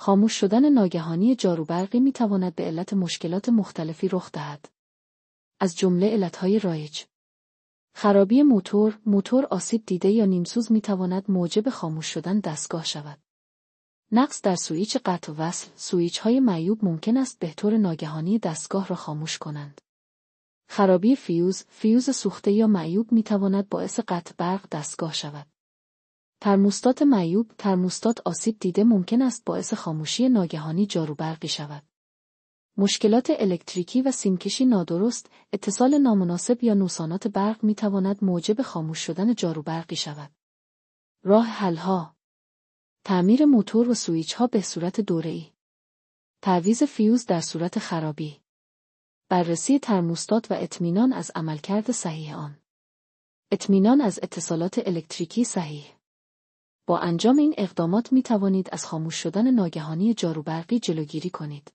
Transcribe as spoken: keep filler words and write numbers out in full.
خاموش شدن ناگهانی جاروبرقی می تواند به علت مشکلات مختلفی رخ دهد. از جمله علتهای رایج: خرابی موتور، موتور آسیب دیده یا نیمسوز می تواند موجب خاموش شدن دستگاه شود. نقص در سوئیچ قطع و وصل، سوئیچ‌های معیوب ممکن است به طور ناگهانی دستگاه را خاموش کنند. خرابی فیوز، فیوز سوخته یا معیوب می تواند باعث قطع برق دستگاه شود. ترموستات معیوب، ترموستات آسیب دیده ممکن است باعث خاموشی ناگهانی جاروبرقی شود. مشکلات الکتریکی و سیمکشی نادرست، اتصال نامناسب یا نوسانات برق می تواند موجب خاموش شدن جاروبرقی شود. راه حل‌ها: تعمیر موتور و سوئیچ‌ها به صورت دوره‌ای. تعویض فیوز در صورت خرابی. بررسی ترموستات و اطمینان از عملکرد صحیح آن. اطمینان از اتصالات الکتریکی صحیح. با انجام این اقدامات می توانید از خاموش شدن ناگهانی جاروبرقی جلوگیری کنید.